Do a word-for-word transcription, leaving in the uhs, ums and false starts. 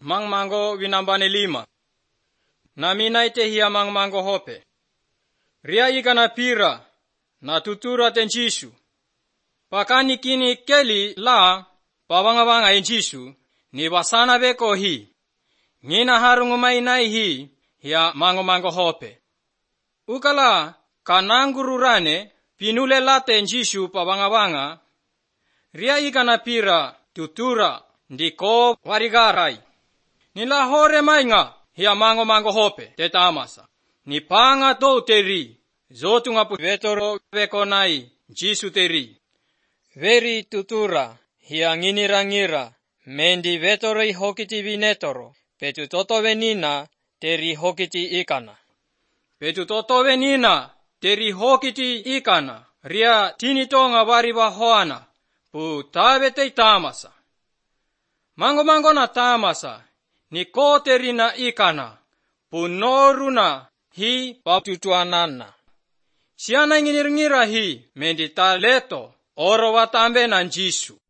mangmango winambane lima. Na minaite hiya mangmango hope. Ria ikana pira na tutura tenjishu. Pakani kini keli la pawangawanga enjishu ni wasana beko hi. Ngina harungumai nai hi hiya mango mango hope. Ukala kanangururane pinule late enjishu pawangawanga. Ria ikana pira tutura ndiko warigarai. Nila hore mainga hiya mango mango hope teta amasa. Ni panga to teri zotunga pu vetoro beko nai jisu teri. Veri tutura hiya nginirangira mendi vetori hokiti vinetoro petu toto venina teri hokiti ikana. Petu toto venina teri hokiti ikana ria tinitonga variba hoana pu tavete tamasa. Mango mango na tamasa ni koteri na ikana pu noruna hi patutuanana. Siana nginirangira hi mendi taleto oro watambe na njisu.